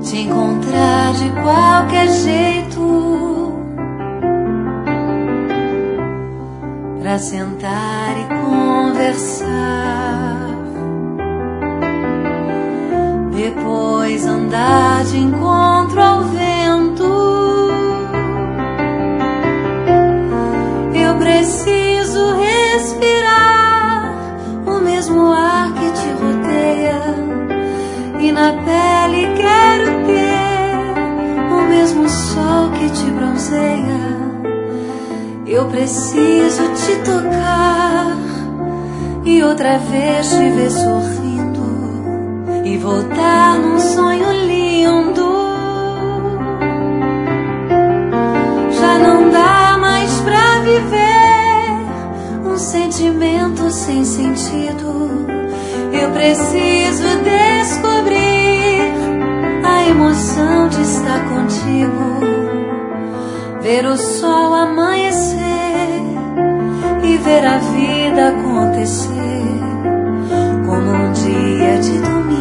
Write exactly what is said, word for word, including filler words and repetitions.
te encontrar de qualquer jeito, pra sentar e conversar, depois andar de encontro ao vento. Eu preciso respirar o mesmo ar que te rodeia, e na pele quero ter o mesmo sol que te bronzeia. Eu preciso te tocar e outra vez te ver sorrindo e voltar num sonho lindo. Já não dá mais pra viver um sentimento sem sentido. Eu preciso descobrir a emoção de estar contigo, ver o sol amanhecer e ver a vida acontecer como um dia de domingo.